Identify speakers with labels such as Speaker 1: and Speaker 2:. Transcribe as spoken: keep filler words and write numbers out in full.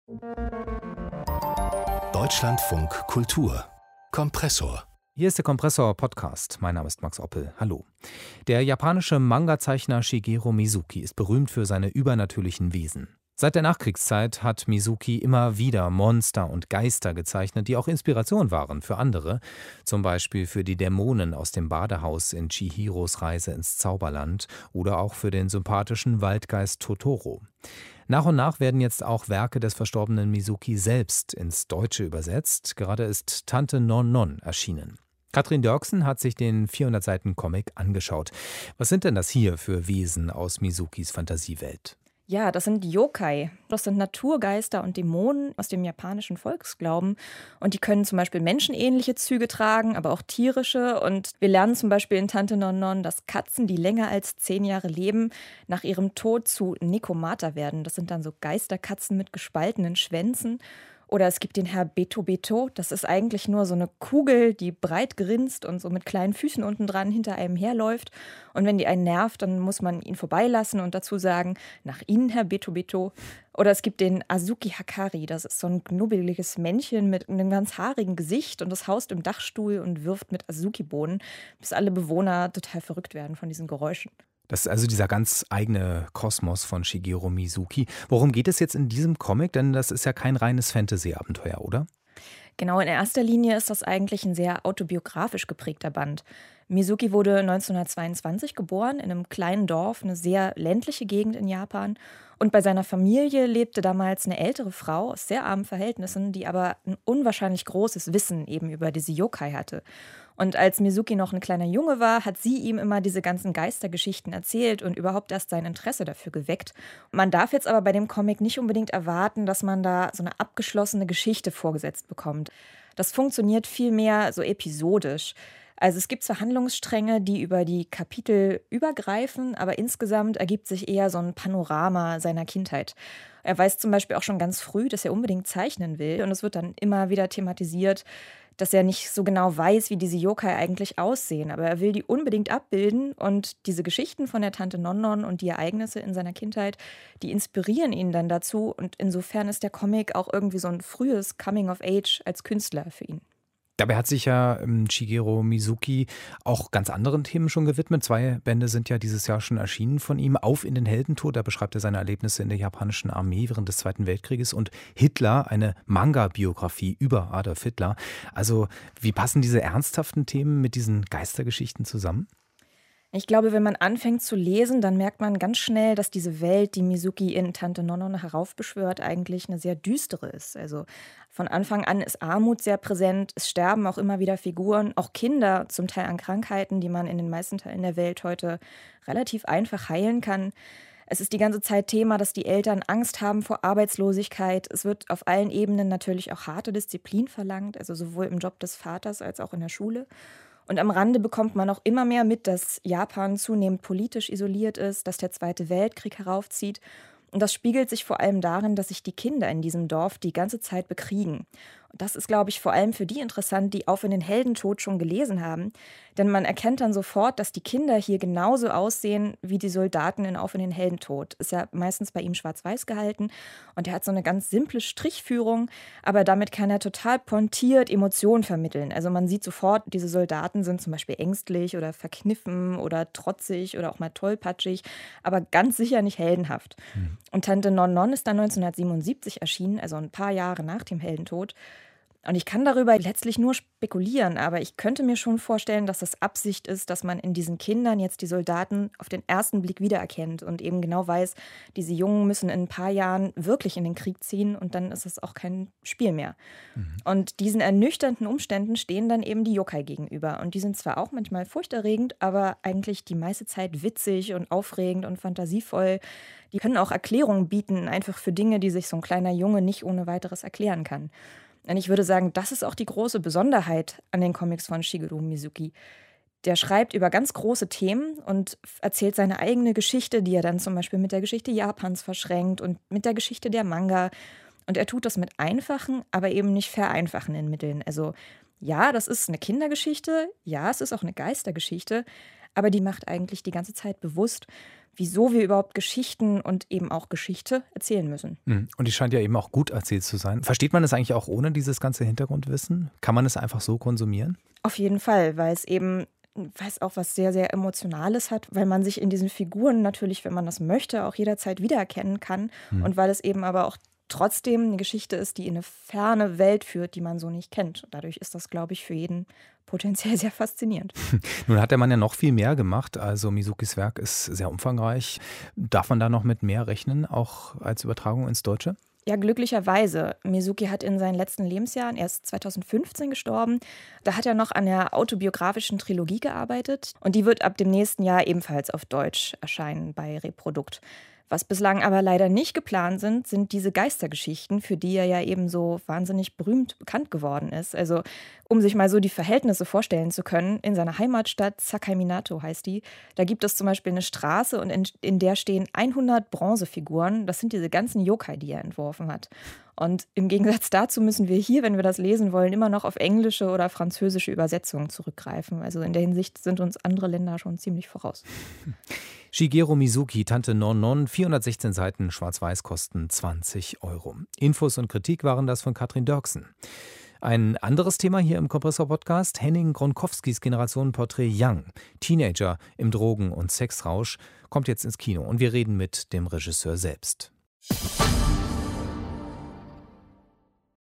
Speaker 1: Deutschlandfunk Kultur Kompressor.
Speaker 2: Hier ist der Kompressor-Podcast. Mein Name ist Max Oppel. Hallo. Der japanische Manga-Zeichner Shigeru Mizuki ist berühmt für seine übernatürlichen Wesen. Seit der Nachkriegszeit hat Mizuki immer wieder Monster und Geister gezeichnet, die auch Inspiration waren für andere. Zum Beispiel für die Dämonen aus dem Badehaus in Chihiros Reise ins Zauberland oder auch für den sympathischen Waldgeist Totoro. Nach und nach werden jetzt auch Werke des verstorbenen Mizuki selbst ins Deutsche übersetzt. Gerade ist Tante Non Non erschienen. Katrin Dörksen hat sich den vierhundert Seiten Comic angeschaut. Was sind denn das hier für Wesen aus Mizukis Fantasiewelt?
Speaker 3: Ja, das sind Yokai. Das sind Naturgeister und Dämonen aus dem japanischen Volksglauben. Und die können zum Beispiel menschenähnliche Züge tragen, aber auch tierische. Und wir lernen zum Beispiel in Tante Non Non, dass Katzen, die länger als zehn Jahre leben, nach ihrem Tod zu Nekomata werden. Das sind dann so Geisterkatzen mit gespaltenen Schwänzen. Oder es gibt den Herr Beto Beto. Das ist eigentlich nur so eine Kugel, die breit grinst und so mit kleinen Füßen unten dran hinter einem herläuft. Und wenn die einen nervt, dann muss man ihn vorbeilassen und dazu sagen, nach Ihnen, Herr Beto Beto. Oder es gibt den Azuki Hakari. Das ist so ein knubbeliges Männchen mit einem ganz haarigen Gesicht und das haust im Dachstuhl und wirft mit Azuki-Bohnen, bis alle Bewohner total verrückt werden von diesen Geräuschen.
Speaker 2: Das ist also dieser ganz eigene Kosmos von Shigeru Mizuki. Worum geht es jetzt in diesem Comic? Denn das ist ja kein reines Fantasy-Abenteuer, oder?
Speaker 3: Genau, in erster Linie ist das eigentlich ein sehr autobiografisch geprägter Band. Mizuki wurde neunzehnhundertzweiundzwanzig geboren in einem kleinen Dorf, eine sehr ländliche Gegend in Japan. Und bei seiner Familie lebte damals eine ältere Frau aus sehr armen Verhältnissen, die aber ein unwahrscheinlich großes Wissen eben über diese Yokai hatte. Und als Mizuki noch ein kleiner Junge war, hat sie ihm immer diese ganzen Geistergeschichten erzählt und überhaupt erst sein Interesse dafür geweckt. Man darf jetzt aber bei dem Comic nicht unbedingt erwarten, dass man da so eine abgeschlossene Geschichte vorgesetzt bekommt. Das funktioniert vielmehr so episodisch. Also es gibt zwar Handlungsstränge, die über die Kapitel übergreifen, aber insgesamt ergibt sich eher so ein Panorama seiner Kindheit. Er weiß zum Beispiel auch schon ganz früh, dass er unbedingt zeichnen will und es wird dann immer wieder thematisiert, dass er nicht so genau weiß, wie diese Yokai eigentlich aussehen, aber er will die unbedingt abbilden und diese Geschichten von der Tante Non Non und die Ereignisse in seiner Kindheit, die inspirieren ihn dann dazu und insofern ist der Comic auch irgendwie so ein frühes Coming of Age als Künstler für ihn.
Speaker 2: Dabei hat sich ja ähm, Shigeru Mizuki auch ganz anderen Themen schon gewidmet. Zwei Bände sind ja dieses Jahr schon erschienen von ihm. Auf in den Heldentod, da beschreibt er seine Erlebnisse in der japanischen Armee während des Zweiten Weltkrieges. Und Hitler, eine Manga-Biografie über Adolf Hitler. Also wie passen diese ernsthaften Themen mit diesen Geistergeschichten zusammen?
Speaker 3: Ich glaube, wenn man anfängt zu lesen, dann merkt man ganz schnell, dass diese Welt, die Mizuki in Tante Non Non heraufbeschwört, eigentlich eine sehr düstere ist. Also von Anfang an ist Armut sehr präsent, es sterben auch immer wieder Figuren, auch Kinder, zum Teil an Krankheiten, die man in den meisten Teilen der Welt heute relativ einfach heilen kann. Es ist die ganze Zeit Thema, dass die Eltern Angst haben vor Arbeitslosigkeit. Es wird auf allen Ebenen natürlich auch harte Disziplin verlangt, also sowohl im Job des Vaters als auch in der Schule. Und am Rande bekommt man auch immer mehr mit, dass Japan zunehmend politisch isoliert ist, dass der Zweite Weltkrieg heraufzieht. Und das spiegelt sich vor allem darin, dass sich die Kinder in diesem Dorf die ganze Zeit bekriegen. Und das ist, glaube ich, vor allem für die interessant, die Auf in den Heldentod schon gelesen haben. Denn man erkennt dann sofort, dass die Kinder hier genauso aussehen wie die Soldaten in Auf in den Heldentod. Ist ja meistens bei ihm schwarz-weiß gehalten. Und er hat so eine ganz simple Strichführung, aber damit kann er total pointiert Emotionen vermitteln. Also man sieht sofort, diese Soldaten sind zum Beispiel ängstlich oder verkniffen oder trotzig oder auch mal tollpatschig, aber ganz sicher nicht heldenhaft. Mhm. Und Tante Non Non ist dann neunzehnhundertsiebenundsiebzig erschienen, also ein paar Jahre nach dem Heldentod. Und ich kann darüber letztlich nur spekulieren, aber ich könnte mir schon vorstellen, dass das Absicht ist, dass man in diesen Kindern jetzt die Soldaten auf den ersten Blick wiedererkennt und eben genau weiß, diese Jungen müssen in ein paar Jahren wirklich in den Krieg ziehen und dann ist es auch kein Spiel mehr. Mhm. Und diesen ernüchternden Umständen stehen dann eben die Yokai gegenüber. Und die sind zwar auch manchmal furchterregend, aber eigentlich die meiste Zeit witzig und aufregend und fantasievoll. Die können auch Erklärungen bieten, einfach für Dinge, die sich so ein kleiner Junge nicht ohne weiteres erklären kann. Und ich würde sagen, das ist auch die große Besonderheit an den Comics von Shigeru Mizuki. Der schreibt über ganz große Themen und erzählt seine eigene Geschichte, die er dann zum Beispiel mit der Geschichte Japans verschränkt und mit der Geschichte der Manga. Und er tut das mit einfachen, aber eben nicht vereinfachenden Mitteln. Also ja, das ist eine Kindergeschichte, ja, es ist auch eine Geistergeschichte, aber die macht eigentlich die ganze Zeit bewusst, wieso wir überhaupt Geschichten und eben auch Geschichte erzählen müssen.
Speaker 2: Und die scheint ja eben auch gut erzählt zu sein. Versteht man es eigentlich auch ohne dieses ganze Hintergrundwissen? Kann man es einfach so konsumieren?
Speaker 3: Auf jeden Fall, weil es eben weil es auch was sehr, sehr Emotionales hat, weil man sich in diesen Figuren natürlich, wenn man das möchte, auch jederzeit wiedererkennen kann. Hm. Und weil es eben aber auch trotzdem eine Geschichte ist, die in eine ferne Welt führt, die man so nicht kennt. Und dadurch ist das, glaube ich, für jeden potenziell sehr faszinierend.
Speaker 2: Nun hat der Mann ja noch viel mehr gemacht. Also Mizukis Werk ist sehr umfangreich. Darf man da noch mit mehr rechnen, auch als Übertragung ins Deutsche?
Speaker 3: Ja, glücklicherweise. Mizuki hat in seinen letzten Lebensjahren, er ist zweitausendfünfzehn gestorben, da hat er noch an der autobiografischen Trilogie gearbeitet und die wird ab dem nächsten Jahr ebenfalls auf Deutsch erscheinen bei Reprodukt. Was bislang aber leider nicht geplant sind, sind diese Geistergeschichten, für die er ja eben so wahnsinnig berühmt bekannt geworden ist. Also um sich mal so die Verhältnisse vorstellen zu können, in seiner Heimatstadt Sakaiminato heißt die, da gibt es zum Beispiel eine Straße und in, in der stehen hundert Bronzefiguren. Das sind diese ganzen Yokai, die er entworfen hat. Und im Gegensatz dazu müssen wir hier, wenn wir das lesen wollen, immer noch auf englische oder französische Übersetzungen zurückgreifen. Also in der Hinsicht sind uns andere Länder schon ziemlich voraus.
Speaker 2: Shigeru Mizuki, Tante Non Non, vierhundertsechzehn Seiten, schwarz-weiß, kosten zwanzig Euro. Infos und Kritik waren das von Katrin Dörksen. Ein anderes Thema hier im Kompressor-Podcast, Henning Gronkowskis Generationenporträt Young, Teenager im Drogen- und Sexrausch, kommt jetzt ins Kino und wir reden mit dem Regisseur selbst.